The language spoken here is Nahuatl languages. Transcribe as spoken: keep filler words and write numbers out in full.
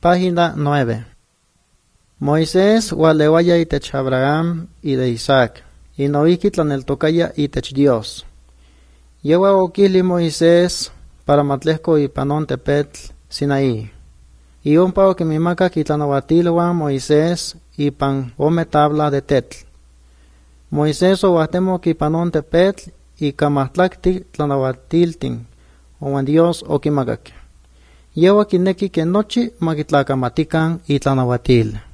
Página nueve. Moisés walewaya itech Abraham y de Isaac, y noiki tlaneltokaya itech Dios. Yewa okili Moisés para matlehko ipanon tepetl Sinaí. Y ompa okimimaka kitlanauatilwan Moisés ipan ome tabla de tetl. Moisés owahtemo kipanon tepetl y kamatlakti tlanauatiltin, owan Dios okimakak. Yewa kineki ke nochi makitlakamatikan itlanauatil.